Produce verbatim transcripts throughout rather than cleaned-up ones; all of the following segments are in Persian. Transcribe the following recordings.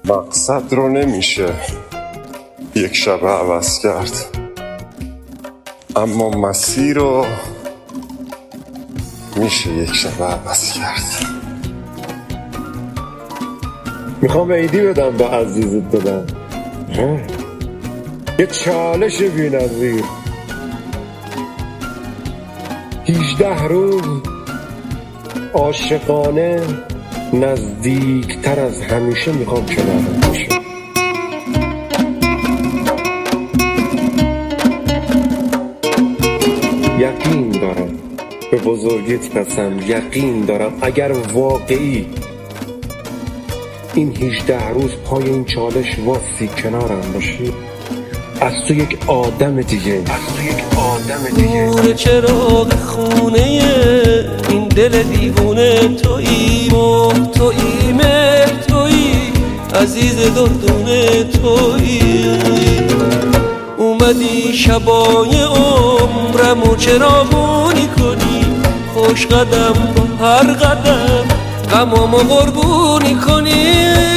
مقصد رو نمیشه یک شب عوض کرد، اما مسیر رو میشه یک شب عوض کرد. میخوام عیدی بدم به عزیزت بدم، یه چالش بی‌نظیر. هجده روز عاشقانه نزدیکتر از همیشه میخوام کنارم باشم. یقین دارم به بزرگیت قسم، یقین دارم اگر واقعی این هجده روز پای این چالش واسی کنارم باشی، از تو یک آدم دیگه از تو یک آدم دیگه نور چراغ خونه این دل دیوونه تویی، ماه تویی، مهر تویی، عزیز دردونه تویی. اومدی شبای عمرمو چراغونی کنی، خوش قدم با هر قدم غمامو قربونی کنی.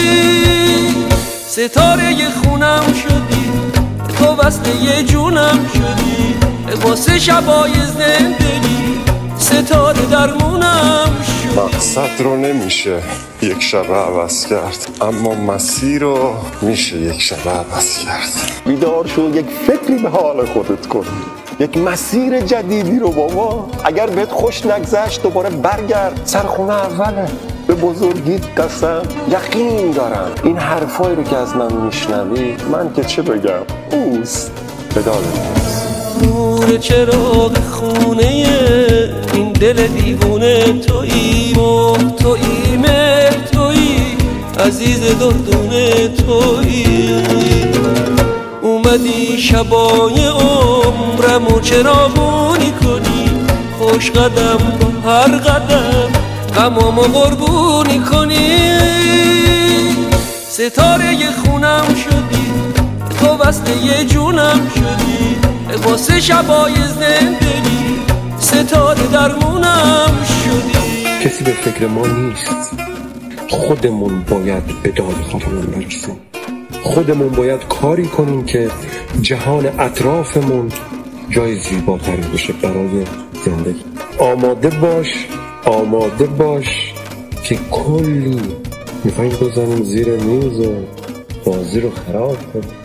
ستاره خونم شدی، تو وصل یه جونم شدی، واسه شبای زندگی ستاره درمونم شدی. مقصد رو نمیشه یک شب عوض کرد، اما مسیر رو میشه یک شب عوض کرد. بیدار شو، یک فکری به حال خودت کن، یک مسیر جدیدی رو بابا. اگر بهت خوش نگذشت دوباره برگرد، سرخونه اوله. به بزرگیت قسم، یقین دارم این حرفایی رو که از من میشنوی، من که چه بگم، اوست بدال نور چراغ خونه این دل دیوونه تویی، ماه تویی، مهر تویی، عزیز دردونه تویی. اومدی شبای عمرمو چراغونی کنی، خوش قدم با هر قدم غمامو قربونی کنی. ستاره خونم شدی، تو وصل یه جونم شدی، واسه شبای زندگی ستاره درمونم شدی. کسی به فکر ما نیست، خودمون باید به داد خودمون برسیم. خودمون باید کاری کنیم که جهان اطرافمون جای زیباتری بشه برای زندگی. آماده باش، آماده باش که کلی میخواییم بزنیم زیر میز و بازی رو خراب کنیم.